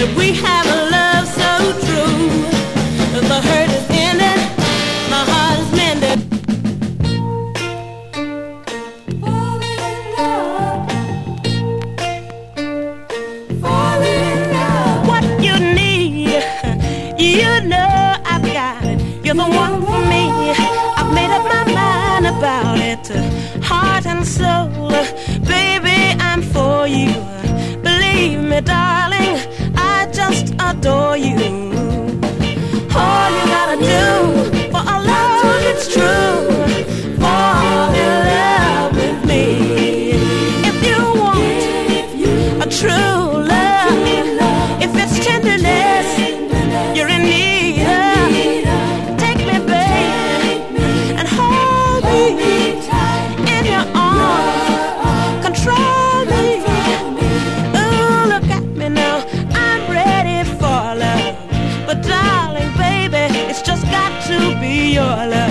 We have a love so true. The hurt is ended, my heart is mended. Falling in love. What you need, you know I've got it. You're the one for me. I've made up my mind about it, heart and soul. Baby, I'm for you. Believe me, darling, I just adore you. All you gotta do for our love, it's true. Fall in love with me. If you want a true love, if it's tenderness you're in need of, take me, baby, and hold me in your arms. Control me. Ooh, look at me now. I'm ready for love. But darling, baby, it's just got to be your love.